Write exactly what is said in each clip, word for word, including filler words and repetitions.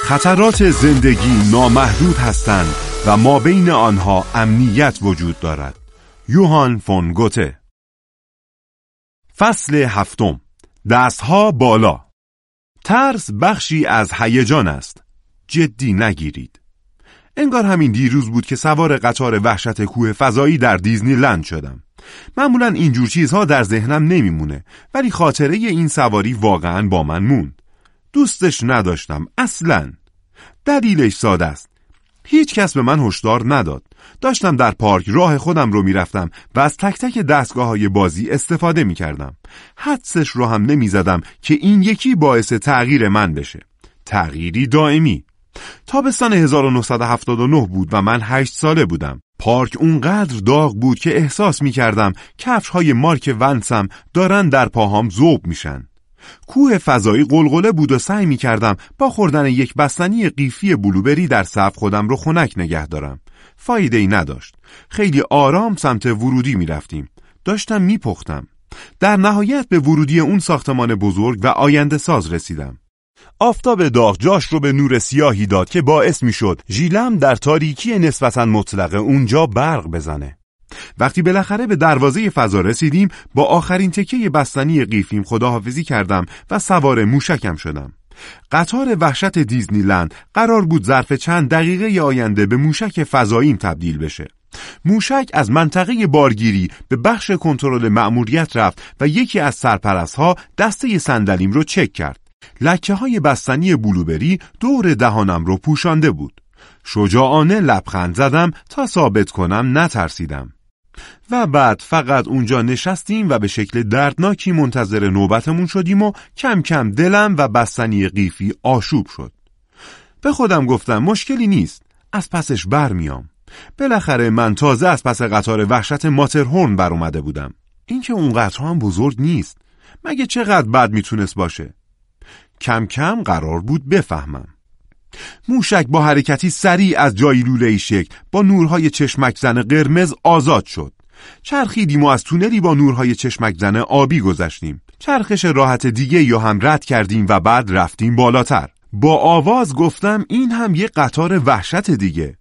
خطرات زندگی نامحدود هستند و ما بین آنها امنیت وجود دارد. یوهان فون گوته. فصل هفتم. دستها بالا. ترس بخشی از هیجان است. جدی نگیرید. انگار همین دیروز بود که سوار قطار وحشت کوه فضایی در دیزنی لند شدم. معمولا اینجور چیزها در ذهنم نمیمونه، ولی خاطره این سواری واقعا با من موند. دوستش نداشتم اصلاً. دلیلش ساده است. هیچ کس به من هشدار نداد. داشتم در پارک راه خودم رو میرفتم و از تک تک دستگاه‌های بازی استفاده میکردم. حدسش رو هم نمیزدم که این یکی باعث تغییر من بشه. تغییری دائمی. تابستان هزار و نهصد و هفتاد و نه بود و من هشت ساله بودم. پارک اونقدر داغ بود که احساس میکردم کفش‌های مارک ونسم دارن در پاهام ذوب میشن. کوه فضایی قلقله بود و سعی میکردم با خوردن یک بستنی قیفی بلوبری در صف خودم رو خنک نگه دارم. فایده ای نداشت. خیلی آرام سمت ورودی میرفتیم. داشتم میپختم. در نهایت به ورودی اون ساختمان بزرگ و آینده ساز رسیدم. آفتاب داغ جاش رو به نور سیاهی داد که باعث میشد ژیلم در تاریکی نسبتاً مطلق اونجا برق بزنه. وقتی بالاخره به دروازه فضا رسیدیم، با آخرین تکه بستنی قیفیم خداحافظی کردم و سوار موشکم شدم. قطار وحشت دیزنی لند قرار بود ظرف چند دقیقه آینده به موشک فضاییم تبدیل بشه. موشک از منطقه بارگیری به بخش کنترل مأموریت رفت و یکی از سرپرست‌ها دسته صندلیم رو چک کرد. لکه های بستنی بلوبری دور دهانم رو پوشانده بود. شجاعانه لبخند زدم تا ثابت کنم نترسیدم. و بعد فقط اونجا نشستیم و به شکل دردناکی منتظر نوبتمون شدیم و کم کم دلم و بستنی قیفی آشوب شد. به خودم گفتم مشکلی نیست، از پسش برمیام. بالاخره من تازه از پس قطار وحشت ماترهورن بر اومده بودم. این که اون قطار هم بزرگ نیست. مگه چقدر بد میتونست باشه؟ کم کم قرار بود بفهمم. موشک با حرکتی سریع از جای لوله‌ای شکل با نورهای چشمک زن قرمز آزاد شد. چرخیدیم و از تونلی با نورهای چشمک زن آبی گذشتیم. چرخش راحت دیگه یا هم رد کردیم و بعد رفتیم بالاتر. با آواز گفتم این هم یه قطار وحشت دیگه.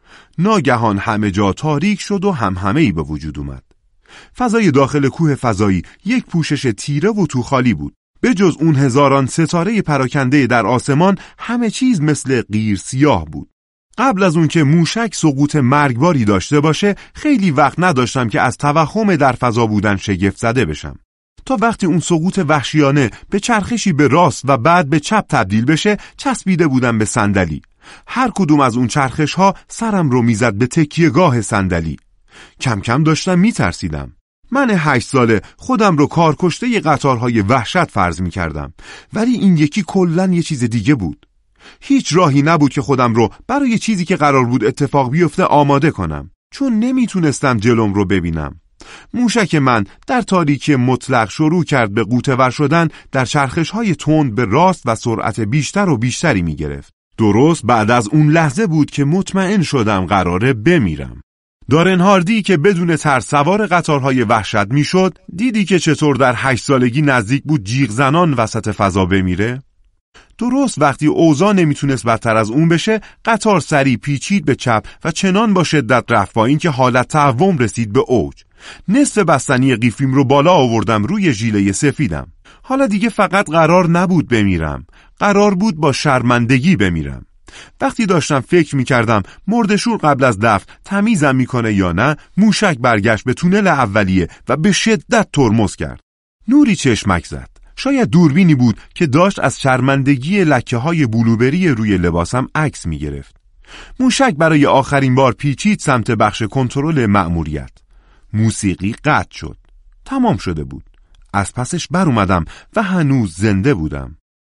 ناگهان همه جا تاریک شد و هم همه‌ای به وجود اومد. فضای داخل کوه فضایی یک پوشش تیره و تو خالی بود. به جز اون هزاران ستاره پراکنده در آسمان همه چیز مثل قیر سیاه بود. قبل از اون که موشک سقوط مرگباری داشته باشه خیلی وقت نداشتم که از توهم در فضا بودن شگفت زده بشم. تا وقتی اون سقوط وحشیانه به چرخشی به راست و بعد به چپ تبدیل بشه چسبیده بودم به صندلی. هر کدوم از اون چرخش ها سرم رو میزد به تکیهگاه صندلی. کم کم داشتم میترسیدم. من هشت ساله خودم رو کارکشته ی قطارهای وحشت فرض می کردم، ولی این یکی کلن یه چیز دیگه بود. هیچ راهی نبود که خودم رو برای چیزی که قرار بود اتفاق بیفته آماده کنم، چون نمیتونستم جلوم رو ببینم. موشک من در تاریکی مطلق شروع کرد به غوطه‌ور شدن در چرخش‌های تند به راست و سرعت بیشتر و بیشتری می گرفت. درست بعد از اون لحظه بود که مطمئن شدم قراره بمیرم. دارن هاردی که بدون ترس سوار قطارهای وحشت میشد، دیدی که چطور در هشت سالگی نزدیک بود جیغ زنان وسط فضا بمیره؟ درست وقتی اوضاع نمیتونست بدتر از اون بشه، قطار سری پیچید به چپ و چنان با شدت رفت پایین که حالت تعوم رسید به اوج. نصف بستنی قیفیم رو بالا آوردم روی ژیله سفیدم. حالا دیگه فقط قرار نبود بمیرم، قرار بود با شرمندگی بمیرم. وقتی داشتم فکر میکردم مرده‌شور قبل از دفن تمیزم میکنه یا نه، موشک برگشت به تونل اولیه و به شدت ترمز کرد. نوری چشمک زد. شاید دوربینی بود که داشت از شرمندگی لکه های بلوبری روی لباسم عکس میگرفت. موشک برای آخرین بار پیچید سمت بخش کنترل مأموریت. موسیقی قطع شد. تمام شده بود. از پسش بر اومدم و هنوز زنده بودم.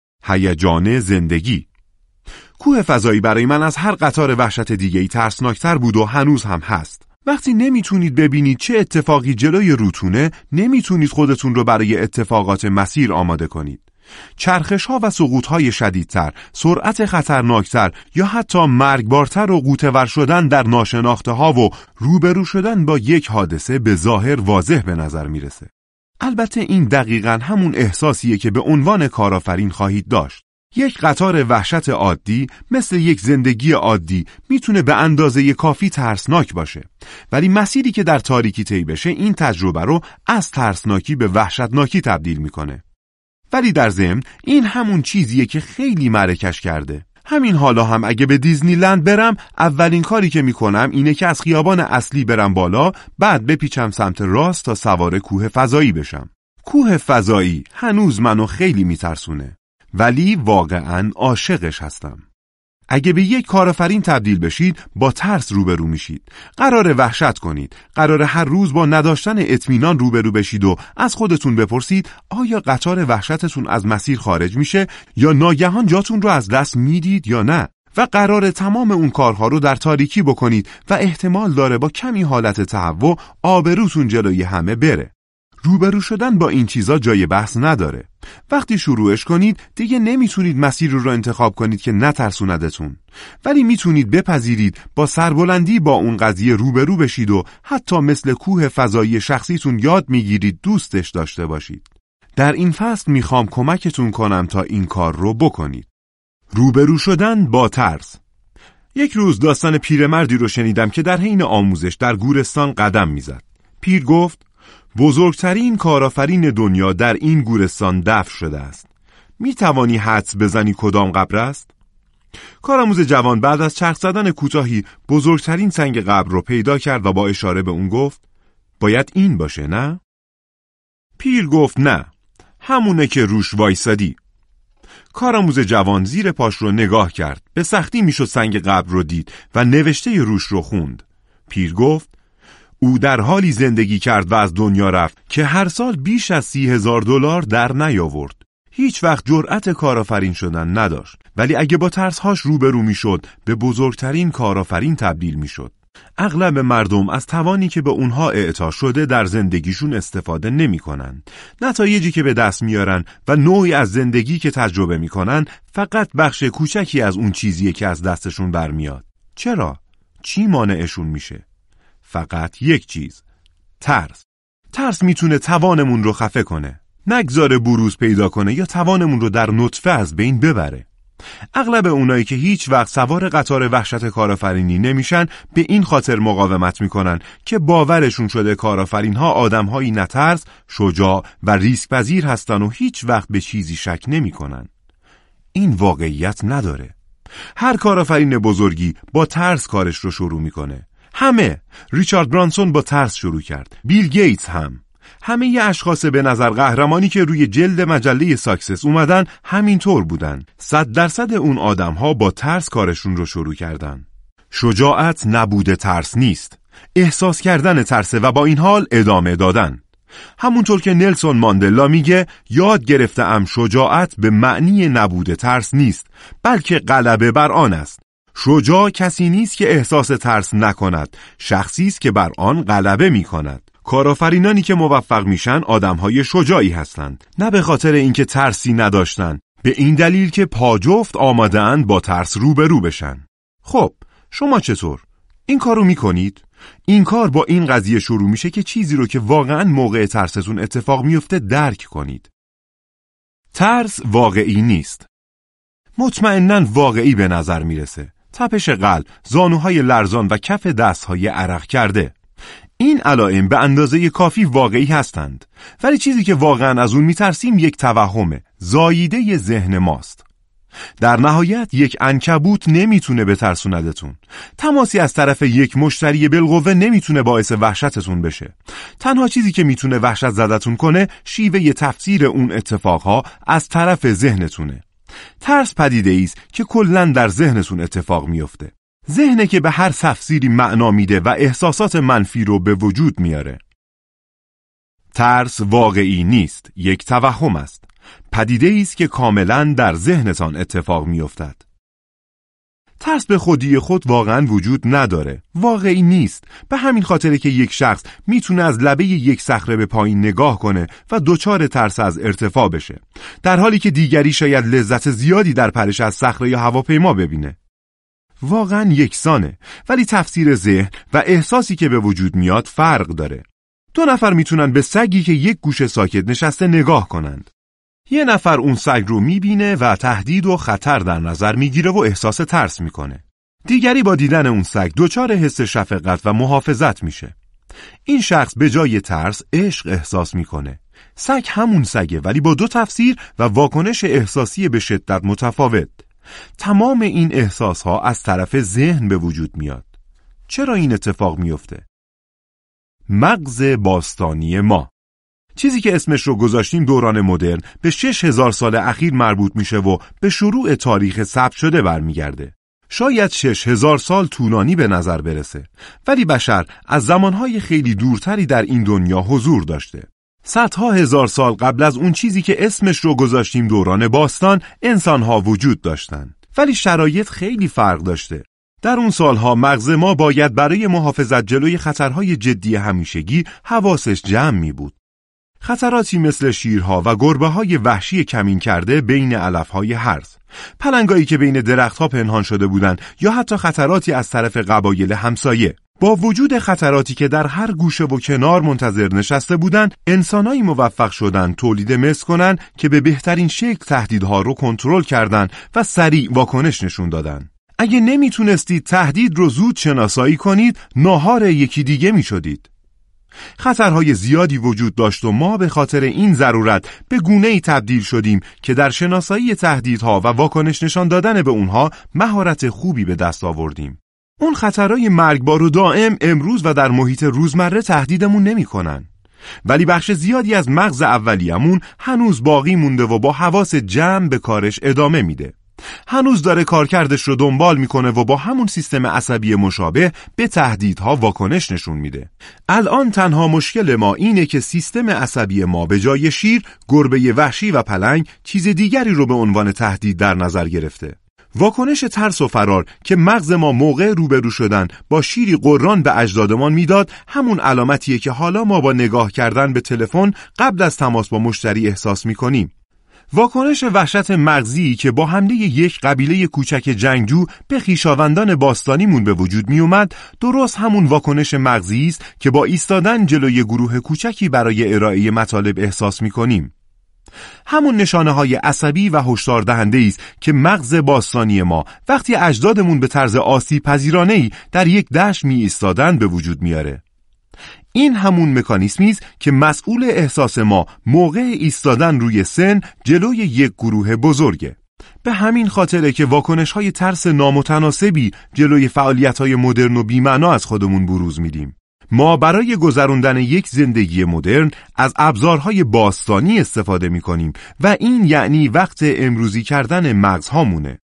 هیجان زندگی. کوه فضایی برای من از هر قطار وحشت دیگه‌ای ترسناکتر بود و هنوز هم هست. وقتی نمیتونید ببینید چه اتفاقی جلوی روتونه، نمیتونید خودتون رو برای اتفاقات مسیر آماده کنید. چرخش‌ها و سقوط‌های شدیدتر، سرعت خطرناکتر یا حتی مرگبارتر و غوطه‌ور شدن در ناشناخته‌ها و روبرو شدن با یک حادثه به ظاهر واضح به نظر میرسه. البته این دقیقاً همون احساسیه که به عنوان کارآفرین خواهید داشت. یک قطار وحشت عادی مثل یک زندگی عادی میتونه به اندازه کافی ترسناک باشه، ولی مسیری که در تاریکی طی بشه این تجربه رو از ترسناکی به وحشتناکی تبدیل میکنه. ولی در ضمن این همون چیزیه که خیلی معرکش کرده. همین حالا هم اگه به دیزنی لند برم، اولین کاری که میکنم اینه که از خیابان اصلی برم بالا، بعد بپیچم سمت راست تا سوار کوه فضایی بشم. کوه فضایی هنوز منو خیلی میترسونه، ولی واقعاً عاشقش هستم. اگه به یک کارآفرین تبدیل بشید، با ترس روبرو میشید. قراره وحشت کنید. قراره هر روز با نداشتن اطمینان روبرو بشید و از خودتون بپرسید آیا قطار وحشتتون از مسیر خارج میشه یا ناگهان جاتون رو از دست میدید یا نه؟ و قراره تمام اون کارها رو در تاریکی بکنید و احتمال داره با کمی حالت تهوع آبروتون جلوی همه بره. روبرو شدن با این چیزا جای بحث نداره. وقتی شروعش کنید دیگه نمیتونید مسیر رو انتخاب کنید که نترسوندتون، ولی میتونید بپذیرید با سربلندی با اون قضیه روبرو بشید و حتی مثل کوه فضایی شخصیتون یاد میگیرید دوستش داشته باشید. در این فصل میخوام کمکتون کنم تا این کار رو بکنید. روبرو شدن با ترس. یک روز داستان پیرمردی رو شنیدم که در حین آموزش در گورستان قدم میزد. پیر گفت بزرگترین کارآفرین دنیا در این گورستان دفن شده است. می توانی حدس بزنی کدام قبر است؟ کارآموز جوان بعد از چرخ زدن کوتاهی بزرگترین سنگ قبر رو پیدا کرد و با اشاره به اون گفت باید این باشه نه؟ پیر گفت نه، همونه که روش وایسادی. کارآموز جوان زیر پاش رو نگاه کرد. به سختی میشد سنگ قبر رو دید و نوشته روش رو خوند. پیر گفت او در حالی زندگی کرد و از دنیا رفت که هر سال بیش از سی هزار دلار در نیاورد. هیچ وقت جرأت کارآفرین شدن نداشت، ولی اگه با ترسهاش روبرو میشد به بزرگترین کارآفرین تبدیل میشد. اغلب مردم از توانی که به اونها اعطا شده در زندگیشون استفاده نمیکنن. نتایجی که به دست میارن و نوعی از زندگی که تجربه میکنن فقط بخش کوچکی از اون چیزیه که از دستشون برمیاد. چرا؟ چی مانعشون میشه؟ فقط یک چیز، ترس. ترس میتونه توانمون رو خفه کنه، نگذاره بروز پیدا کنه یا توانمون رو در نطفه از بین ببره. اغلب اونایی که هیچ وقت سوار قطار وحشت کارآفرینی نمیشن به این خاطر مقاومت میکنن که باورشون شده کارآفرین‌ها آدم‌هایی نترس، شجاع و ریسک پذیر هستن و هیچ وقت به چیزی شک نمیکنن. این واقعیت نداره. هر کارآفرین بزرگی با ترس کارش رو شروع میکنه. همه. ریچارد برانسون با ترس شروع کرد. بیل گیتس هم. همه ی اشخاص به نظر قهرمانی که روی جلد مجله ساکسس اومدن همینطور بودن. صد درصد اون آدم ها با ترس کارشون رو شروع کردن. شجاعت نبوده ترس نیست. احساس کردن ترسه و با این حال ادامه دادن. همونطور که نلسون ماندلا میگه یاد گرفته‌ام شجاعت به معنی نبوده ترس نیست، بلکه غلبه بر آن است. شجاع کسی نیست که احساس ترس نکند، شخصی است که بر آن غلبه میکند. کارآفرینانی که موفق میشن آدمهای شجاعی هستند، نه به خاطر اینکه ترسی نداشتن، به این دلیل که پاجفت آماده‌اند با ترس روبرو بشن. خب شما چطور؟ این کارو میکنید؟ این کار با این قضیه شروع میشه که چیزی رو که واقعاً موقع ترستون اتفاق میفته درک کنید. ترس واقعی نیست. مطمئناً واقعی به نظر میرسه. تپش قلب، زانوهای لرزان و کف دستهای عرق کرده. این علائم به اندازه کافی واقعی هستند، ولی چیزی که واقعا از اون میترسیم یک توهمه، زاییده ذهن ماست. در نهایت یک عنکبوت نمیتونه بترسوندتون. تماسی از طرف یک مشتری بالقوه نمیتونه باعث وحشتتون بشه. تنها چیزی که میتونه وحشت زدتون کنه شیوه تفسیر اون اتفاقها از طرف ذهنتونه. ترس پدیده است که کلاً در ذهنتون اتفاق میفته. ذهنه که به هر تفسیری معنا میده و احساسات منفی رو به وجود میاره. ترس واقعی نیست، یک توهم است. پدیده است که کاملاً در ذهنتان اتفاق میافتد. ترس به خودی خود واقعاً وجود نداره، واقعی نیست. به همین خاطره که یک شخص میتونه از لبه یک صخره به پایین نگاه کنه و دچار ترس از ارتفاع بشه، در حالی که دیگری شاید لذت زیادی در پرش از صخره یا هواپیما ببینه. واقعاً یکسانه، ولی تفسیر ذهن و احساسی که به وجود میاد فرق داره. دو نفر میتونن به سگی که یک گوشه ساکت نشسته نگاه کنند. یه نفر اون سگ رو میبینه و تهدید و خطر در نظر میگیره و احساس ترس میکنه. دیگری با دیدن اون سگ دچار حس شفقت و محافظت میشه. این شخص به جای ترس عشق احساس میکنه. سگ همون سگه ولی با دو تفسیر و واکنش احساسی به شدت متفاوت. تمام این احساسها از طرف ذهن به وجود میاد. چرا این اتفاق میفته؟ مغز باستانی ما، چیزی که اسمش رو گذاشتیم دوران مدرن، به شش هزار سال اخیر مربوط میشه و به شروع تاریخ ثبت شده برمیگرده. شاید شش هزار سال طولانی به نظر برسه، ولی بشر از زمانهای خیلی دورتری در این دنیا حضور داشته. صدها هزار سال قبل از اون چیزی که اسمش رو گذاشتیم دوران باستان، انسانها وجود داشتن، ولی شرایط خیلی فرق داشته. در اون سالها مغز ما باید برای محافظت جلوی خطرهای جدی همیشگی حواسش جمع می بود. خطراتی مثل شیرها و گربه‌های وحشی کمین کرده بین علف‌های هرز، پلنگایی که بین درخت‌ها پنهان شده بودند، یا حتی خطراتی از طرف قبایل همسایه. با وجود خطراتی که در هر گوشه و کنار منتظر نشسته بودند، انسانایی موفق شدند تولید مثل کنند که به بهترین شکل تهدیدها رو کنترل کردند و سریع واکنش نشون دادند. اگه نمیتونستید تهدید رو زود شناسایی کنید، ناهار یکی دیگه میشدید. خطرهای زیادی وجود داشت و ما به خاطر این ضرورت به گونه‌ای تبدیل شدیم که در شناسایی تهدیدها و واکنش نشان دادن به اونها مهارت خوبی به دست آوردیم. اون خطرهای مرگبار و دائم امروز و در محیط روزمره تهدیدمون نمی‌کنن. ولی بخش زیادی از مغز اولیه‌مون هنوز باقی مونده و با حواس جمع به کارش ادامه میده. هنوز داره کارکردش رو دنبال میکنه و با همون سیستم عصبی مشابه به تهدیدها واکنش نشون میده. الان تنها مشکل ما اینه که سیستم عصبی ما به جای شیر، گربه وحشی و پلنگ چیز دیگری رو به عنوان تهدید در نظر گرفته. واکنش ترس و فرار که مغز ما موقع روبرو شدن با شیری قران به اجدادمان میداد، همون علامتیه که حالا ما با نگاه کردن به تلفن قبل از تماس با مشتری احساس میکنیم. واکنش وحشت مغزی که با حمله یک قبیله کوچک جنگجو به خویشاوندان باستانیمون به وجود می اومد، درست همون واکنش مغزی است که با ایستادن جلوی گروه کوچکی برای ارائه مطالب احساس می کنیم. همون نشانه های عصبی و هشدار دهنده است که مغز باستانی ما وقتی اجدادمون به طرز آسیب پذیرانه‌ای در یک دشت می ایستادن به وجود میاره. این همون مکانیسمی است که مسئول احساس ما موقع ایستادن روی سن جلوی یک گروه بزرگه. به همین خاطره که واکنش‌های ترس نامتناسبی جلوی فعالیت‌های مدرن و بی‌معنا از خودمون بروز میدیم. ما برای گذراندن یک زندگی مدرن از ابزارهای باستانی استفاده می‌کنیم و این یعنی وقت امروزی کردن مغزهامونه.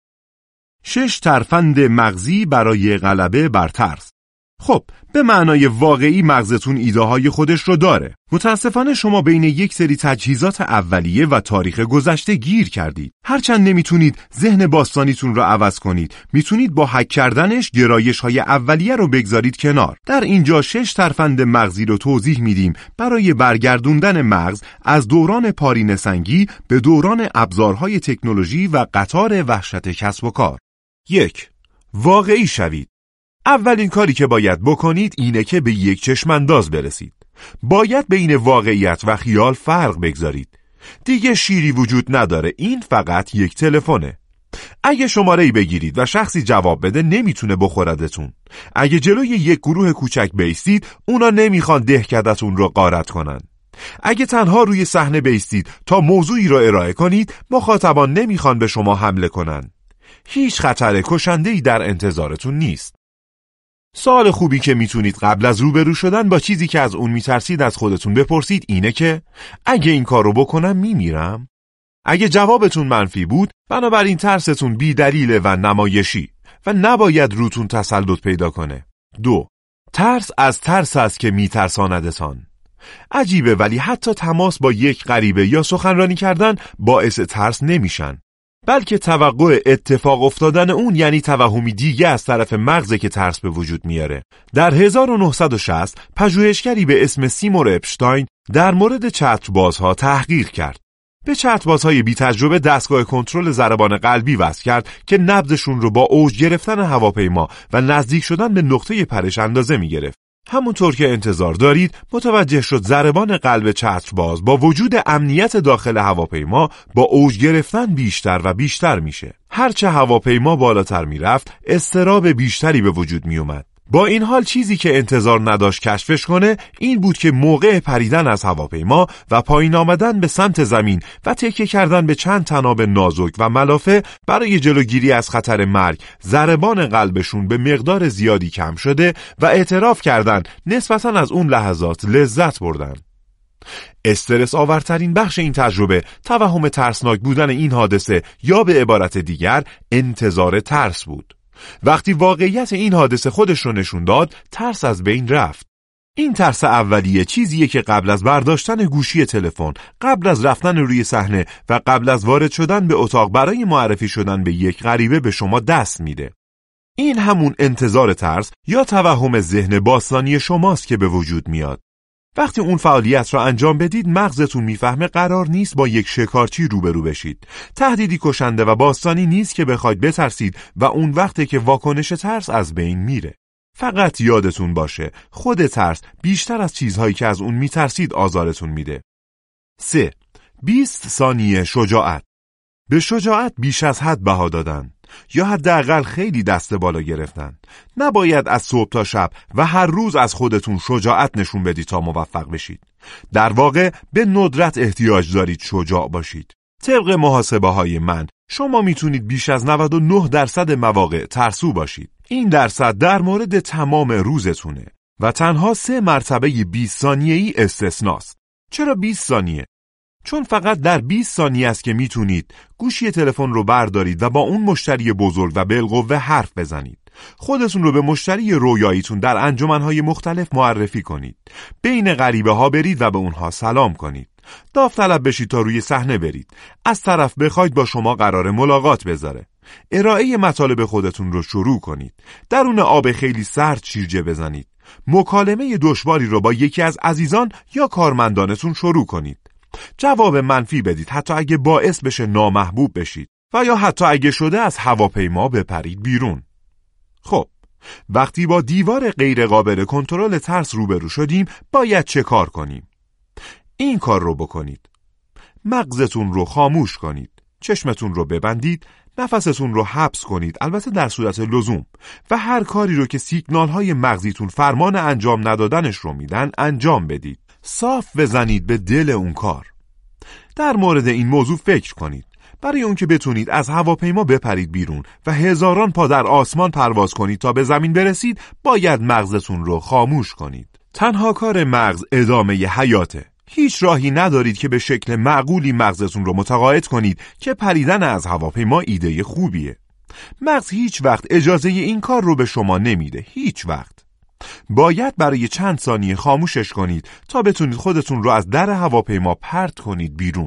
شش ترفند مغزی برای غلبه بر ترس. خب، به معنای واقعی مغزتون ایده های خودش رو داره. متاسفانه شما بین یک سری تجهیزات اولیه و تاریخ گذشته گیر کردید. هرچند نمیتونید ذهن باستانیتون رو عوض کنید، میتونید با هک کردنش گرایش های اولیه رو بگذارید کنار. در اینجا شش ترفند مغزی رو توضیح میدیم برای برگردوندن مغز از دوران پارینه سنگی به دوران ابزارهای تکنولوژی و قطار وحشت کسب و کار. یک. واقعی شوید. اولین کاری که باید بکنید اینه که به یک چشمانداز برسید. باید بین واقعیت و خیال فرق بگذارید. دیگه شیری وجود نداره، این فقط یک تلفنه. اگه شماره‌ای بگیرید و شخصی جواب بده نمیتونه بخوردتون. اگه جلوی یک گروه کوچک بیستید، اونا نمیخوان دهکدتون رو غارت کنن. اگه تنها روی صحنه بیستید تا موضوعی رو ارائه کنید، مخاطبان نمیخوان به شما حمله کنن. هیچ خطر کشنده‌ای در انتظارتون نیست. سوال خوبی که میتونید قبل از روبرو شدن با چیزی که از اون میترسید از خودتون بپرسید اینه که اگه این کارو بکنم میمیرم؟ اگه جوابتون منفی بود، بنابراین ترستون بی دلیله و نمایشی و نباید روتون تسلط پیدا کنه. دو. ترس از ترس است که میترساندتان. عجیبه ولی حتی تماس با یک غریبه یا سخنرانی کردن باعث ترس نمیشن. بلکه توقع اتفاق افتادن اون یعنی توهمی دیگه از طرف مغزه که ترس به وجود میاره. در هزار و نهصد و شصت پژوهشگری به اسم سیمور اپشتاین در مورد چتربازها تحقیق کرد. به چتربازهای بی تجربه دستگاه کنترل ضربان قلبی وصل کرد که نبضشون رو با اوج گرفتن هواپیما و نزدیک شدن به نقطه پرش اندازه می گرفت. همونطور که انتظار دارید متوجه شد ضربان قلب چترباز با وجود امنیت داخل هواپیما با اوج گرفتن بیشتر و بیشتر میشه. هرچه هواپیما بالاتر میرفت اضطراب بیشتری به وجود میومد. با این حال چیزی که انتظار نداشت کشفش کنه این بود که موقع پریدن از هواپیما و پایین آمدن به سمت زمین و تکیه کردن به چند طناب نازک و ملافه برای جلوگیری از خطر مرگ ضربان قلبشون به مقدار زیادی کم شده و اعتراف کردن نسبتاً از اون لحظات لذت بردن. استرس آورترین بخش این تجربه توهم ترسناک بودن این حادثه یا به عبارت دیگر انتظار ترس بود. وقتی واقعیت این حادثه خودش رو نشون داد، ترس از بین رفت. این ترس اولیه چیزیه که قبل از برداشتن گوشی تلفن، قبل از رفتن روی صحنه و قبل از وارد شدن به اتاق برای معرفی شدن به یک غریبه به شما دست میده. این همون انتظار ترس یا توهم ذهن باستانی شماست که به وجود میاد. وقتی اون فعالیت را انجام بدید مغزتون میفهمه قرار نیست با یک شکارچی روبرو بشید. تهدیدی کشنده و باستانی نیست که بخواید بترسید و اون وقته که واکنش ترس از بین میره. فقط یادتون باشه خود ترس بیشتر از چیزهایی که از اون میترسید آزارتون میده. سه. بیست ثانیه شجاعت. به شجاعت بیش از حد بها دادن یا حداقل خیلی دست بالا گرفتن. نباید از صبح تا شب و هر روز از خودتون شجاعت نشون بدید تا موفق بشید. در واقع به ندرت احتیاج دارید شجاع باشید. طبق محاسبه های من شما میتونید بیش از نود و نه درصد مواقع ترسو باشید. این درصد در مورد تمام روزتونه و تنها سه مرتبه بیست ثانیه‌ای استثناست. چرا بیست ثانیه؟ چون فقط در بیست ثانیه است که میتونید گوشی تلفن رو بردارید و با اون مشتری بزرگ و بالقوه حرف بزنید. خودتون رو به مشتری رویاییتون در انجمنهای مختلف معرفی کنید. بین غریبه ها برید و به اونها سلام کنید. داوطلب بشید تا روی صحنه برید. از طرف بخواید با شما قرار ملاقات بذاره. ارائه مطالب خودتون رو شروع کنید. درون آب خیلی سرد شیرجه بزنید. مکالمه دشواری رو با یکی از عزیزان یا کارمندانتون شروع کنید. جواب منفی بدید حتی اگه باعث بشه نامحبوب بشید و یا حتی اگه شده از هواپیما بپرید بیرون. خب وقتی با دیوار غیر قابل کنترل ترس روبرو شدیم باید چه کار کنیم؟ این کار رو بکنید. مغزتون رو خاموش کنید. چشمتون رو ببندید. نفستون رو حبس کنید، البته در صورت لزوم، و هر کاری رو که سیگنال های مغزیتون فرمان انجام ندادنش رو میدن انجام بدید. صاف بزنید به دل اون کار. در مورد این موضوع فکر کنید. برای اون که بتونید از هواپیما بپرید بیرون و هزاران پا در آسمان پرواز کنید تا به زمین برسید، باید مغزتون رو خاموش کنید. تنها کار مغز ادامه ی حیاته. هیچ راهی ندارید که به شکل معقولی مغزتون رو متقاعد کنید که پریدن از هواپیما ایده خوبیه. مغز هیچ وقت اجازه این کار رو به شما نمیده. هیچ وقت. باید برای چند ثانیه خاموشش کنید تا بتونید خودتون رو از در هواپیما پرت کنید بیرون.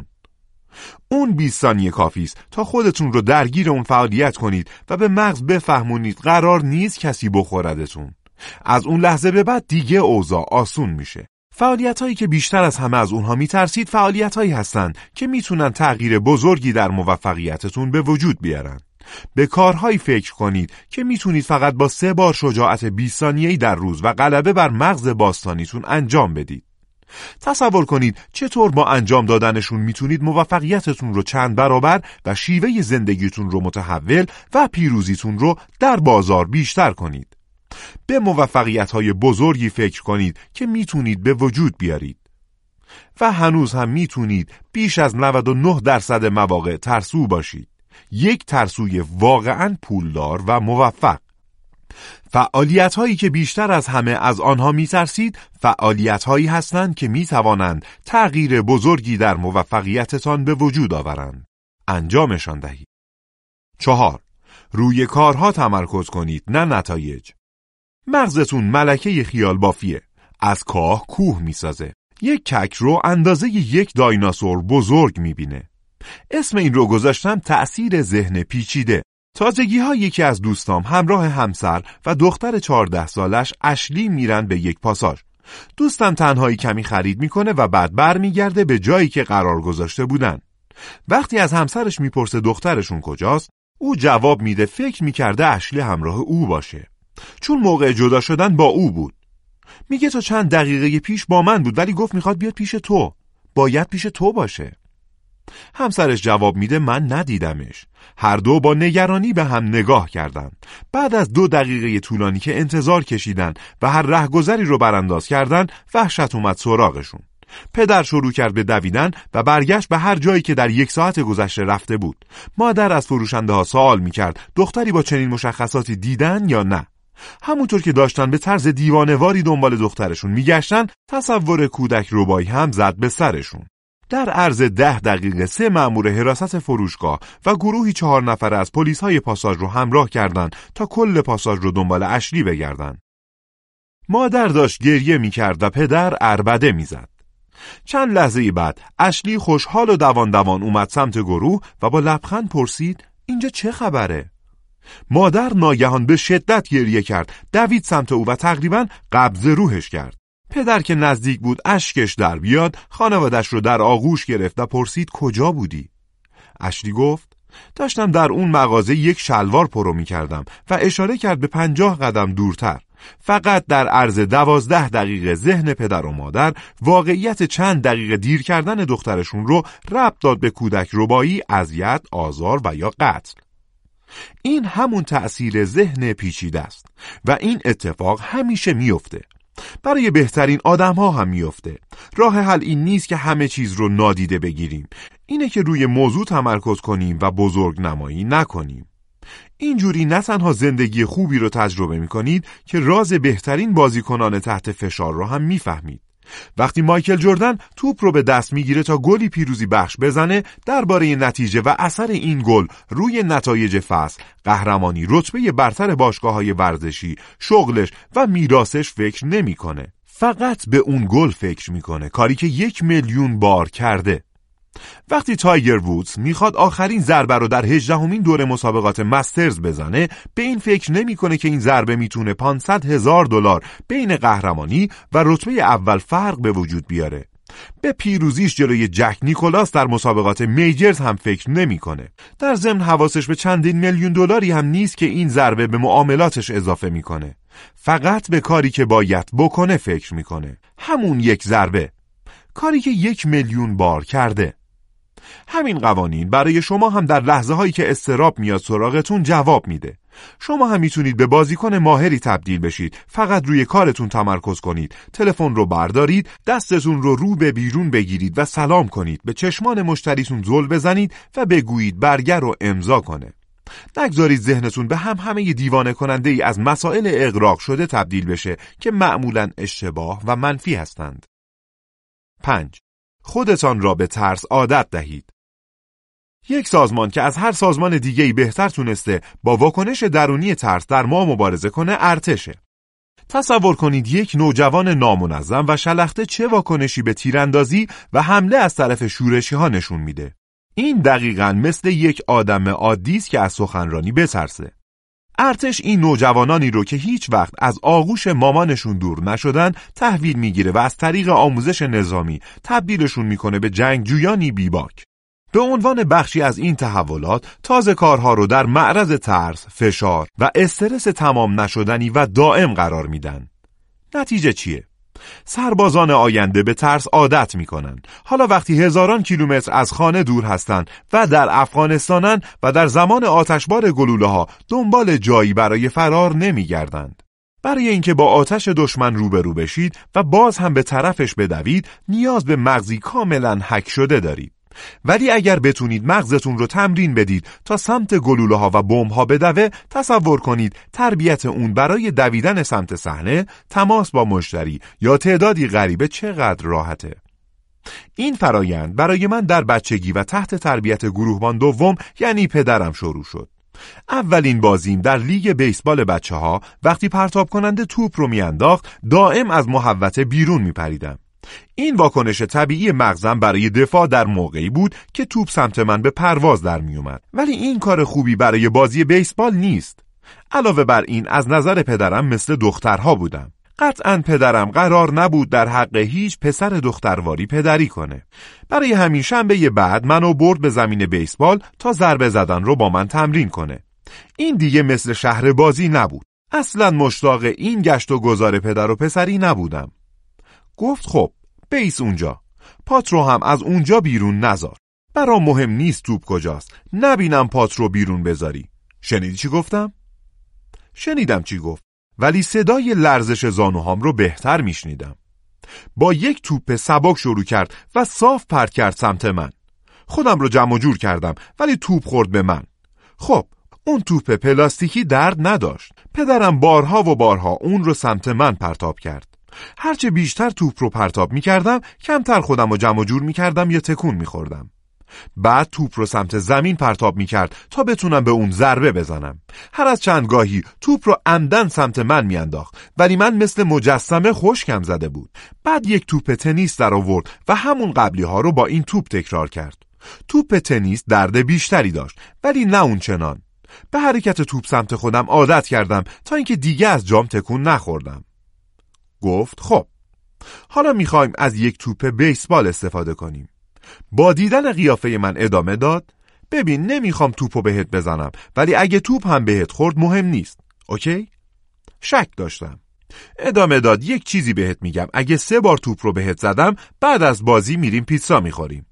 اون بیست ثانیه کافی است تا خودتون رو درگیر اون فعالیت کنید و به مغز بفهمونید قرار نیست کسی بخوردتون. از اون لحظه به بعد دیگه اوضاع آسون میشه. فعالیت‌هایی که بیشتر از همه از اونها میترسید فعالیت‌هایی هستن که میتونن تغییر بزرگی در موفقیتتون به وجود بیارن. به کارهایی فکر کنید که میتونید فقط با سه بار شجاعت بیست ثانیه‌ای در روز و غلبه بر مغز باستانیتون انجام بدید. تصور کنید چطور با انجام دادنشون میتونید موفقیتتون رو چند برابر و شیوه زندگیتون رو متحول و پیروزیتون رو در بازار بیشتر کنید. به موفقیت‌های بزرگی فکر کنید که میتونید به وجود بیارید. و هنوز هم میتونید بیش از نود و نه درصد مواقع ترسو باشید. یک ترسوی واقعاً پولدار و موفق. فعالیت‌هایی که بیشتر از همه از آنها می‌ترسید، فعالیت‌هایی هستند که می‌توانند تغییر بزرگی در موفقیتتان به وجود آورند. انجامشان دهید. چهار. روی کارها تمرکز کنید، نه نتایج. مغزتون ملکه خیال بافیه. از کاه کوه می‌سازه. یک کک رو اندازه یک دایناسور بزرگ می‌بینه. اسم این رو گذاشتم تأثیر ذهن پیچیده. تازگی ها یکی از دوستام همراه همسر و دختر چهارده سالش اشلی میرن به یک پاساژ. دوستم تنهایی کمی خرید میکنه و بعد بر میگرده به جایی که قرار گذاشته بودن. وقتی از همسرش میپرسه دخترشون کجاست، او جواب میده فکر میکرده اشلی همراه او باشه، چون موقع جدا شدن با او بود. میگه تا چند دقیقه پیش با من بود ولی گفت میخواد بیاد پیش تو. باید پیش تو باشه. همسرش جواب میده من ندیدمش. هر دو با نگرانی به هم نگاه کردن. بعد از دو دقیقه طولانی که انتظار کشیدن و هر رهگذری رو برانداز کردن، وحشت اومد سراغشون. پدر شروع کرد به دویدن و برگشت به هر جایی که در یک ساعت گذشته رفته بود. مادر از فروشنده ها سوال میکرد دختری با چنین مشخصاتی دیدن یا نه. همونطور که داشتن به طرز دیوانه‌واری دنبال دخترشون میگشتن، تصور کودک ربایی هم زد به سرشون. در عرض ده دقیقه سه مأمور حراست فروشگاه و گروهی چهار نفره از پلیس‌های پاساژ رو همراه کردند تا کل پاساژ رو دنبال اشلی بگردن. مادر داشت گریه میکرد و پدر عربده میزد. چند لحظه بعد اشلی خوشحال و دوان دوان اومد سمت گروه و با لبخند پرسید اینجا چه خبره؟ مادر ناگهان به شدت گریه کرد، دوید سمت او و تقریباً قبض روحش کرد. پدر که نزدیک بود اشکش در بیاد، خانوادش رو در آغوش گرفت و پرسید کجا بودی؟ اشلی گفت داشتم در اون مغازه یک شلوار پرو می کردم و اشاره کرد به پنجاه قدم دورتر. فقط در عرض دوازده دقیقه ذهن پدر و مادر واقعیت چند دقیقه دیر کردن دخترشون رو ربط داد به کودک ربایی، اذیت، آزار و یا قتل. این همون تأثیر ذهن پیچیده است و این اتفاق همیشه میفته. برای بهترین آدم ها هم میفته. راه حل این نیست که همه چیز رو نادیده بگیریم. اینه که روی موضوع تمرکز کنیم و بزرگ نمایی نکنیم. اینجوری نه تنها زندگی خوبی رو تجربه میکنید که راز بهترین بازیکنان تحت فشار رو هم میفهمید. وقتی مایکل جردن توپ رو به دست میگیره تا گلی پیروزی بخش بزنه، درباره نتیجه و اثر این گل روی نتایج فصل، قهرمانی، رتبه برتر باشگاه‌های ورزشی، شغلش و میراثش فکر نمیکنه. فقط به اون گل فکر میکنه، کاری که یک میلیون بار کرده. وقتی تایگر وودز میخواد آخرین ضربه رو در هجدهمین دور مسابقات مسترز بزنه، به این فکر نمیکنه که این ضربه میتونه پانصد هزار دلار بین قهرمانی و رتبه اول فرق به وجود بیاره. به پیروزیش جلوی جک نیکولاس در مسابقات میجرز هم فکر نمیکنه. در ضمن حواسش به چندین میلیون دلاری هم نیست که این ضربه به معاملاتش اضافه میکنه. فقط به کاری که باید بکنه فکر میکنه. همون یک ضربه، کاری که یک میلیون بار کرده. همین قوانین برای شما هم در لحظه هایی که اضطراب میاد سراغتون جواب میده. شما هم میتونید به بازیکن ماهری تبدیل بشید. فقط روی کارتون تمرکز کنید. تلفن رو بردارید، دستتون رو رو به بیرون بگیرید و سلام کنید. به چشمان مشتریتون زل بزنید و بگویید برگر رو امضا کنه. نگذارید ذهنتون به هم همه دیوانه کننده ای از مسائل اغراق شده تبدیل بشه که معمولاً اشتباه و منفی هستند. پنج. خودتان را به ترس عادت دهید. یک سازمان که از هر سازمان دیگه‌ای بهتر تونسته با واکنش درونی ترس در ما مبارزه کنه ارتشه. تصور کنید یک نوجوان نامنظم و شلخته چه واکنشی به تیراندازی و حمله از طرف شورشی‌ها نشون میده. این دقیقاً مثل یک آدم عادی است که از سخنرانی بترسه. ارتش این نوجوانانی رو که هیچ وقت از آغوش مامانشون دور نشدن تحویل میگیره و از طریق آموزش نظامی تبدیلشون میکنه به جنگجویانی بیباک. به عنوان بخشی از این تحولات تازه کارها رو در معرض ترس، فشار و استرس تمام نشدنی و دائم قرار میدن. نتیجه چیه؟ سربازان آینده به ترس عادت میکنن. حالا وقتی هزاران کیلومتر از خانه دور هستن و در افغانستانن و در زمان آتشبار گلوله ها دنبال جایی برای فرار نمیگردند. برای اینکه با آتش دشمن روبرو بشید و باز هم به طرفش بدوید، نیاز به مغزی کاملا هک شده دارید. ولی اگر بتونید مغزتون رو تمرین بدید تا سمت گلوله ها و بمب ها بدوه، تصور کنید تربیت اون برای دویدن سمت صحنه، تماس با مشتری یا تعدادی غریبه چقدر راحته. این فرایند برای من در بچگی و تحت تربیت گروهبان دوم یعنی پدرم شروع شد. اولین بازیم در لیگ بیسبال بچه ها وقتی پرتاب کننده توپ رو میانداخت دائم از محوطه بیرون میپریدم. این واکنش طبیعی مغزم برای دفاع در موقعی بود که توپ سمت من به پرواز در می اومد. ولی این کار خوبی برای بازی بیسبال نیست. علاوه بر این از نظر پدرم مثل دخترها بودم. قطعاً پدرم قرار نبود در حق هیچ پسر دخترواری پدری کنه. برای همین شنبه بعد منو برد به زمین بیسبال تا ضربه زدن رو با من تمرین کنه. این دیگه مثل شهر بازی نبود. اصلا مشتاق این گشت و گذار پدر و پسری نبودم. گفت خب بیس اونجا، پات رو هم از اونجا بیرون نذار. برام مهم نیست توپ کجاست، نبینم پات رو بیرون بذاری. شنیدی چی گفتم؟ شنیدم چی گفت، ولی صدای لرزش زانوهام رو بهتر میشنیدم. با یک توپ سبک شروع کرد و صاف پرت کرد سمت من. خودم رو جمع و جور کردم ولی توپ خورد به من. خب اون توپ پلاستیکی درد نداشت. پدرم بارها و بارها اون رو سمت من پرتاب کرد. هرچه بیشتر توپ رو پرتاب می کردم کمتر خودم رو جمع و جور می کردم یا تکون می خوردم. بعد توپ رو سمت زمین پرتاب می کرد تا بتونم به اون ضربه بزنم. هر از چند گاهی توپ رو عمدن سمت من می انداخت، ولی من مثل مجسمه خشکم زده بود. بعد یک توپ تنیس در آورد و همون قبلی ها رو با این توپ تکرار کرد. توپ تنیس درد بیشتری داشت ولی نه اون چنان. به حرکت توپ سمت خودم عادت کردم تا اینکه دیگه از جام تکون نخوردم. گفت خب حالا میخوایم از یک توپ بیسبال استفاده کنیم. با دیدن قیافه من ادامه داد ببین نمیخوام توپو بهت بزنم، ولی اگه توپ هم بهت خورد مهم نیست. اوکی؟ شک داشتم. ادامه داد یک چیزی بهت میگم، اگه سه بار توپ رو بهت زدم بعد از بازی میریم پیتزا میخوریم.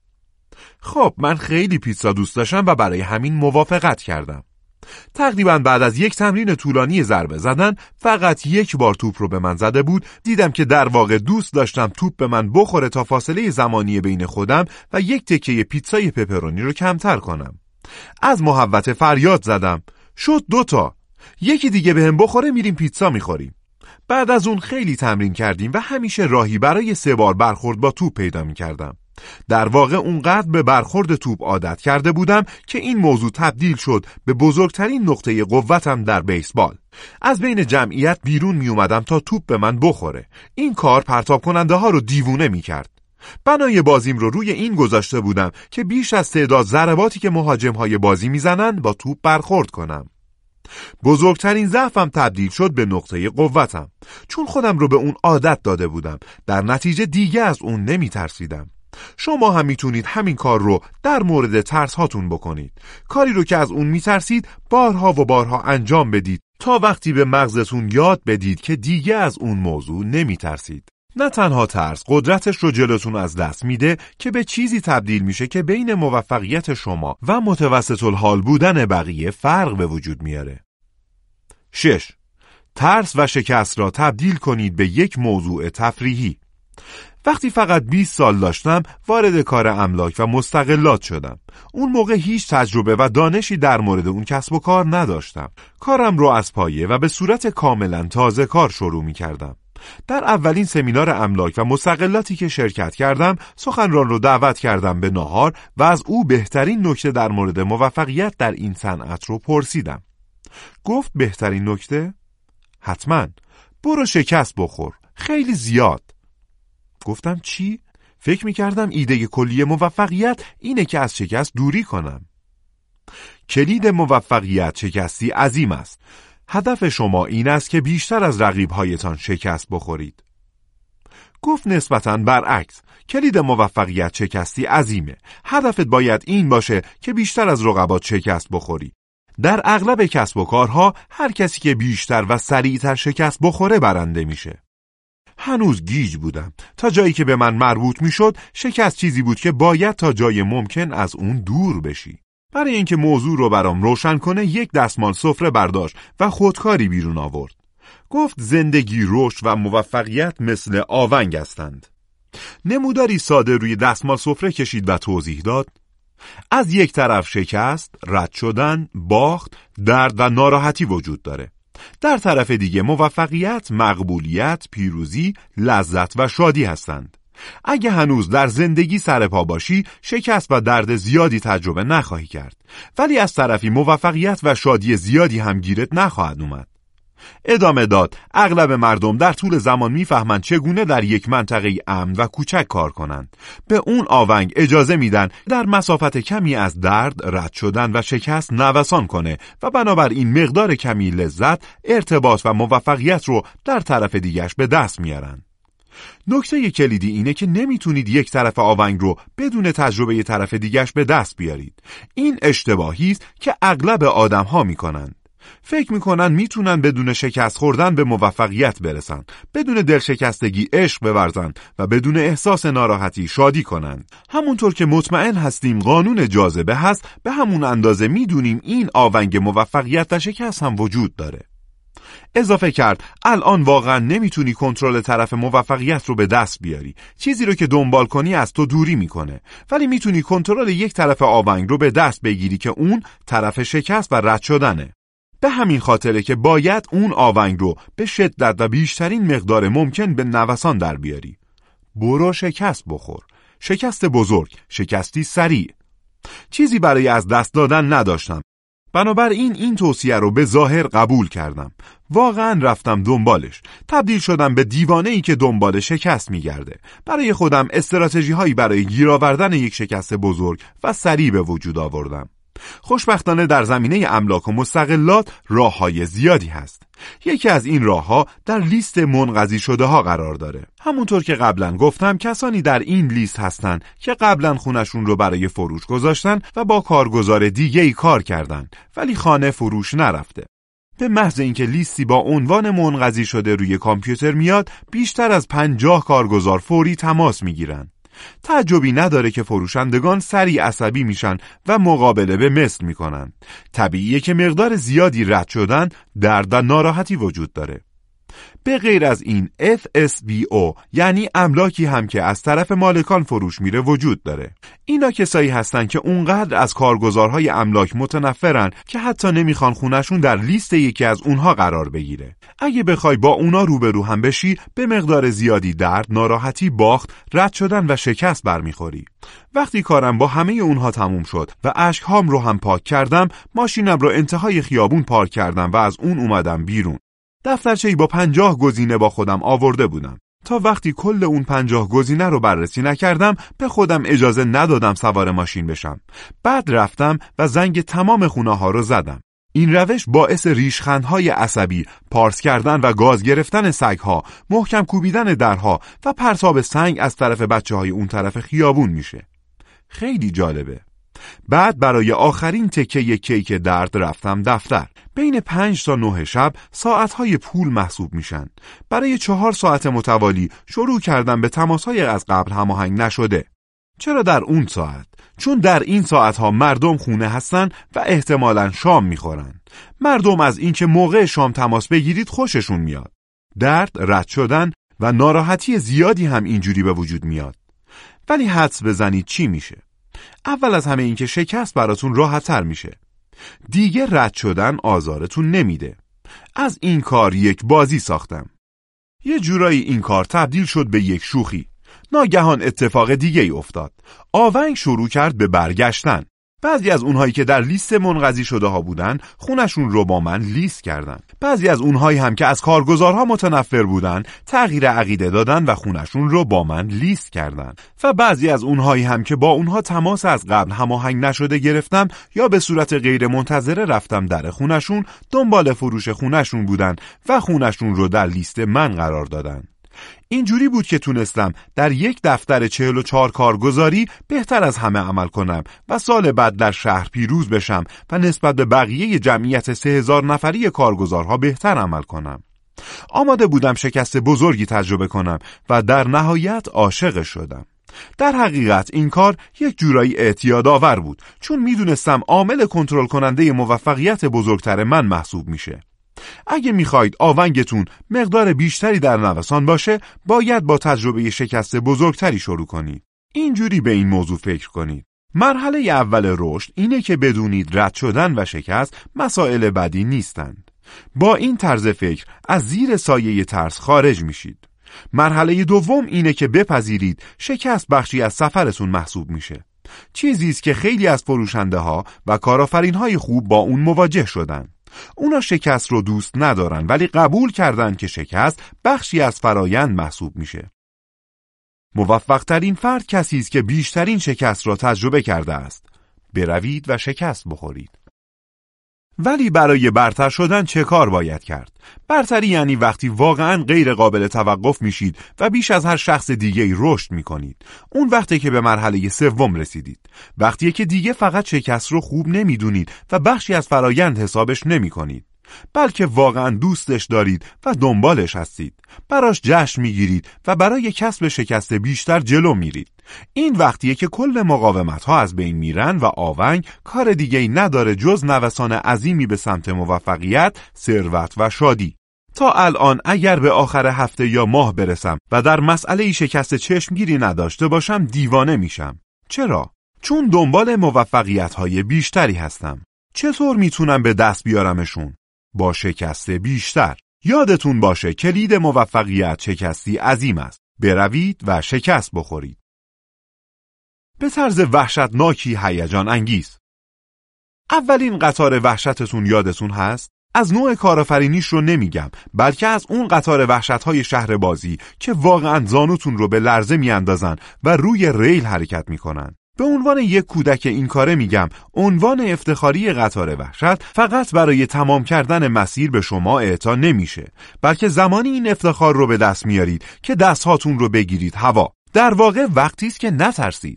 خب من خیلی پیتزا دوست داشتم و برای همین موافقت کردم. تقریبا بعد از یک تمرین طولانی ضربه زدن فقط یک بار توپ رو به من زده بود. دیدم که در واقع دوست داشتم توپ به من بخوره تا فاصله زمانی بین خودم و یک تکه پیتزای پپرونی رو کمتر کنم. از محوطه فریاد زدم شد دوتا، یکی دیگه بهم بخوره میریم پیتزا میخوریم. بعد از اون خیلی تمرین کردیم و همیشه راهی برای سه بار برخورد با توپ پیدا میکردم. در واقع اونقدر به برخورد توپ عادت کرده بودم که این موضوع تبدیل شد به بزرگترین نقطه قوتم در بیسبال. از بین جمعیت بیرون می اومدم تا توپ به من بخوره. این کار پرتاب کننده ها رو دیوونه می کرد. بنای بازیم رو روی این گذاشته بودم که بیش از تعداد ضرباتی که مهاجم های بازی می زنن با توپ برخورد کنم. بزرگترین ضعفم تبدیل شد به نقطه قوتم، چون خودم رو به اون عادت داده بودم. در نتیجه دیگه از اون نمی ترسیدم. شما هم میتونید همین کار رو در مورد ترس هاتون بکنید. کاری رو که از اون میترسید بارها و بارها انجام بدید تا وقتی به مغزتون یاد بدید که دیگه از اون موضوع نمیترسید. نه تنها ترس قدرتش رو جلوتون از دست میده که به چیزی تبدیل میشه که بین موفقیت شما و متوسط الحال بودن بقیه فرق به وجود میاره. شش. ترس و شکست را تبدیل کنید به یک موضوع تفریحی. وقتی فقط بیست سال داشتم وارد کار املاک و مستقلات شدم. اون موقع هیچ تجربه و دانشی در مورد اون کسب و کار نداشتم. کارم رو از پایه و به صورت کاملا تازه کار شروع می کردم. در اولین سمینار املاک و مستقلاتی که شرکت کردم سخنران رو دعوت کردم به ناهار و از او بهترین نکته در مورد موفقیت در این صنعت رو پرسیدم. گفت بهترین نکته؟ حتما برو شکست بخور، خیلی زیاد. گفتم چی؟ فکر می‌کردم ایده کلی موفقیت اینه که از شکست دوری کنم. کلید موفقیت شکستی عظیم است. هدف شما این است که بیشتر از رقیب‌هایتان شکست بخورید. گفت نسبتاً برعکس. کلید موفقیت شکستی عظیمه. هدفت باید این باشه که بیشتر از رقبات شکست بخوری. در اغلب کسب و کارها هر کسی که بیشتر و سریعتر شکست بخوره برنده میشه. هنوز گیج بودم. تا جایی که به من مربوط میشد شکست چیزی بود که باید تا جای ممکن از اون دور بشی. برای اینکه موضوع رو برام روشن کنه یک دستمال سفره برداشت و خودکاری بیرون آورد. گفت زندگی، رشد و موفقیت مثل آونگ هستند. نموداری ساده روی دستمال سفره کشید و توضیح داد. از یک طرف شکست، رد شدن، باخت، درد و ناراحتی وجود داره. در طرف دیگه موفقیت، مقبولیت، پیروزی، لذت و شادی هستند. اگه هنوز در زندگی سر پا باشی، شکست و درد زیادی تجربه نخواهی کرد، ولی از طرفی موفقیت و شادی زیادی هم گیرت نخواهد اومد. ادامه داد اغلب مردم در طول زمان میفهمند چگونه در یک منطقه امن و کوچک کار کنند. به اون آونگ اجازه میدن در مسافت کمی از درد، رد شدن و شکست نوسان کنه و بنابراین مقدار کمی لذت، ارتباط و موفقیت رو در طرف دیگش به دست میارن. نکته کلیدی اینه که نمیتونید یک طرف آونگ رو بدون تجربه طرف دیگش به دست بیارید. این اشتباهی است که اغلب آدم‌ها میکنند. فکر میکنن میتونن بدون شکست خوردن به موفقیت برسن، بدون دلشکستگی عشق بورزن و بدون احساس ناراحتی شادی کنن. همونطور که مطمئن هستیم قانون جاذبه هست، به همون اندازه میدونیم این آونگ موفقیت و شکست هم وجود داره. اضافه کرد الان واقعا نمیتونی کنترل طرف موفقیت رو به دست بیاری. چیزی رو که دنبال کنی از تو دوری میکنه، ولی میتونی کنترل یک طرف آونگ رو به دست بگیری که اون طرف شکست و رد شدنه. به همین خاطره که باید اون آونگ رو به شدت و بیشترین مقدار ممکن به نوسان در بیاری. برو شکست بخور، شکست بزرگ، شکستی سریع. چیزی برای از دست دادن نداشتم، بنابراین این توصیه رو به ظاهر قبول کردم. واقعا رفتم دنبالش، تبدیل شدم به دیوانه‌ای که دنبال شکست میگرده. برای خودم استراتژی هایی برای گیر آوردن یک شکست بزرگ و سریع به وجود آوردم. خوشبختانه در زمینه املاک و مستقلات راه‌های زیادی هست. یکی از این راه‌ها در لیست منقضی شده ها قرار داره. همونطور که قبلا گفتم کسانی در این لیست هستن که قبلا خونشون رو برای فروش گذاشتن و با کارگزار دیگه‌ای کار کردن ولی خانه فروش نرفته. به محض اینکه لیستی با عنوان منقضی شده روی کامپیوتر میاد، بیشتر از پنجاه کارگزار فوری تماس میگیرن. تعجبی نداره که فروشندگان سریع عصبی میشن و مقابله به مثل میکنن. طبیعیه که مقدار زیادی رد شدن، درد و ناراحتی وجود داره. به غیر از این اف اس بی او یعنی املاکی هم که از طرف مالکان فروش میره وجود داره. اینا کسایی هستن که اونقدر از کارگزارهای املاک متنفرن که حتی نمیخوان خونشون در لیست یکی از اونها قرار بگیره. اگه بخوای با اونا روبرو هم بشی، به مقدار زیادی درد، ناراحتی، باخت، رد شدن و شکست برمیخوری. وقتی کارم با همه اونها تموم شد و اشک‌هام رو هم پاک کردم، ماشینم رو انتهای خیابون پارک کردم و از اون اومدم بیرون. دفترچه‌ای با پنجاه گزینه با خودم آورده بودم. تا وقتی کل اون پنجاه گزینه رو بررسی نکردم، به خودم اجازه ندادم سوار ماشین بشم. بعد رفتم و زنگ تمام خونه ها رو زدم. این روش باعث ریشخندهای عصبی، پارس کردن و گاز گرفتن سگها، محکم کوبیدن درها و پرتاب سنگ از طرف بچه‌های اون طرف خیابون میشه. خیلی جالبه. بعد برای آخرین تکه کیک درد رفتم دفتر. بین پنج تا نه شب ساعتهای پول محسوب میشن. برای چهار ساعت متوالی شروع کردم به تماسهای از قبل هماهنگ نشده. چرا در اون ساعت؟ چون در این ساعتها مردم خونه هستن و احتمالاً شام میخورن. مردم از اینکه موقع شام تماس بگیرید خوششون میاد. درد، رد شدن و ناراحتی زیادی هم اینجوری به وجود میاد. ولی حدس بزنید چی میشه؟ اول از همه این که شکست براتون راحت تر میشه. دیگه رد شدن آزارتون نمیده. از این کار یک بازی ساختم. یه جورایی این کار تبدیل شد به یک شوخی. ناگهان اتفاق دیگه ای افتاد. آونگ شروع کرد به برگشتن. بعضی از اونهایی که در لیست منقضی شده ها بودن، خونشون رو با من لیست کردن. بعضی از اونهایی هم که از کارگزارها متنفر بودن، تغییر عقیده دادن و خونشون رو با من لیست کردن. و بعضی از اونهایی هم که با اونها تماس از قبل هماهنگ نشده گرفتم یا به صورت غیر منتظره رفتم در خونشون، دنبال فروش خونشون بودن و خونشون رو در لیست من قرار دادن. اینجوری بود که تونستم در یک دفتر چهل و چهار کارگزاری بهتر از همه عمل کنم و سال بعد در شهر پیروز بشم و نسبت به بقیه جمعیت سه هزار نفری کارگزارها بهتر عمل کنم. آماده بودم شکست بزرگی تجربه کنم و در نهایت عاشق شدم. در حقیقت این کار یک جورایی اعتیادآور بود، چون میدونستم عامل کنترل کننده موفقیت بزرگتر من محسوب میشه. اگه میخواید آونگتون مقدار بیشتری در نوسان باشه، باید با تجربه شکست بزرگتری شروع کنید. اینجوری به این موضوع فکر کنید. مرحله اول رشد اینه که بدونید رد شدن و شکست مسائل بدی نیستند. با این طرز فکر از زیر سایه ترس خارج میشید. مرحله دوم اینه که بپذیرید شکست بخشی از سفرتون محسوب میشه. چیزی است که خیلی از فروشنده ها و کارآفرین های خوب با اون مواجه شدن. اونا شکست رو دوست ندارن ولی قبول کردن که شکست بخشی از فرایند محسوب میشه. موفق ترین فرد کسی است که بیشترین شکست را تجربه کرده است. بروید و شکست بخورید. ولی برای برتر شدن چه کار باید کرد؟ برتری یعنی وقتی واقعاً غیر قابل توقف میشید و بیش از هر شخص دیگه‌ای رشد میکنید. اون وقتی که به مرحله سوم رسیدید. وقتی که دیگه فقط شکست رو خوب نمیدونید و بخشی از فرایند حسابش نمیکنید. بلکه واقعا دوستش دارید و دنبالش هستید. براش جشن میگیرید و برای کسب شکست بیشتر جلو میرید. این وقتیه که کل مقاومت ها از بین میرن و آونگ کار دیگه‌ای نداره جز نوسان عظیمی به سمت موفقیت، ثروت و شادی. تا الان اگر به آخر هفته یا ماه برسم و در مسئله شکست چشمگیری نداشته باشم دیوانه میشم. چرا؟ چون دنبال موفقیت‌های بیشتری هستم. چطور میتونم به دست بیارمشون؟ با شکست بیشتر. یادتون باشه کلید موفقیت شکستی عظیم است. بروید و شکست بخورید. به طرز وحشتناکی هیجان انگیز. اولین قطار وحشتتون یادتون هست؟ از نوع کارآفرینیش رو نمیگم، بلکه از اون قطار وحشت‌های شهر بازی که واقعاً زانوتون رو به لرزه میاندازن و روی ریل حرکت میکنن. به عنوان یک کودک این کاره میگم عنوان افتخاری قطار وحشت فقط برای تمام کردن مسیر به شما اعطا نمیشه، بلکه زمانی این افتخار رو به دست میارید که دستهاتون رو بگیرید هوا. در واقع وقتی است که نترسید.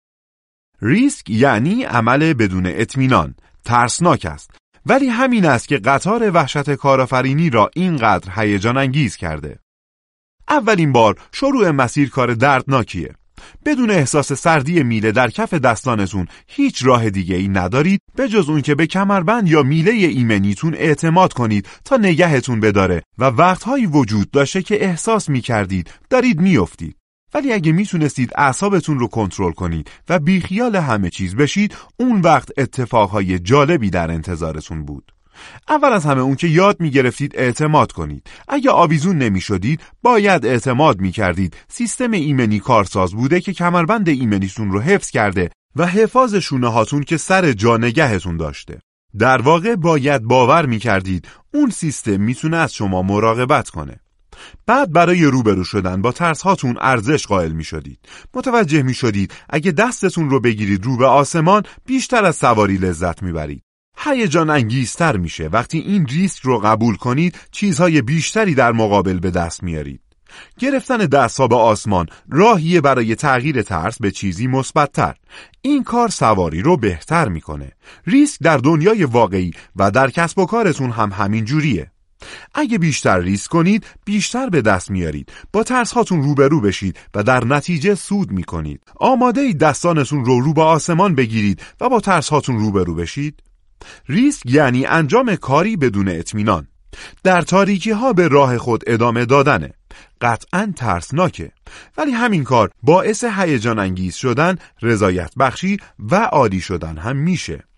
ریسک یعنی عمل بدون اطمینان، ترسناک است، ولی همین است که قطار وحشت کارآفرینی را اینقدر هیجان انگیز کرده. اولین بار شروع مسیر کار دردناکیه. بدون احساس سردی میله در کف دستانتون هیچ راه دیگه ای ندارید به جز اون که به کمربند یا میله ایمنیتون اعتماد کنید تا نگهتون بداره و وقتهایی وجود داشته که احساس میکردید دارید میافتید. ولی اگه میتونستید اعصابتون رو کنترل کنید و بیخیال همه چیز بشید، اون وقت اتفاقهای جالبی در انتظارتون بود. اول از همه اون که یاد میگرفتید اعتماد کنید. اگه آویزون نمیشدید باید اعتماد میکردید سیستم ایمنی کارساز بوده که کمربند ایمنیتون رو حفظ کرده و حفاظ شونه هاتون که سر جا نگهتون داشته. در واقع باید باور میکردید اون سیستم میتونه از شما مراقبت کنه. بعد برای روبرو شدن با ترس هاتون ارزش قائل می شدید. متوجه می شدید اگه دستتون رو بگیرید رو به آسمان بیشتر از سواری لذت می برید. هیجان انگیزتر میشه وقتی این ریسک رو قبول کنید، چیزهای بیشتری در مقابل به دست میارید. گرفتن دستها به آسمان راهیه برای تغییر ترس به چیزی مثبت‌تر. این کار سواری رو بهتر میکنه. ریسک در دنیای واقعی و در کسب و کارتون هم همین جوریه. اگه بیشتر ریسک کنید بیشتر به دست میارید، با ترس هاتون روبرو بشید و در نتیجه سود میکنید. آماده اید دستانتون رو رو به آسمان بگیرید و با ترس هاتون روبرو بشید؟ ریسک یعنی انجام کاری بدون اطمینان، در تاریکی ها به راه خود ادامه دادنه. قطعاً ترسناکه، ولی همین کار باعث هیجان انگیز شدن، رضایت بخشی و عالی شدن هم میشه.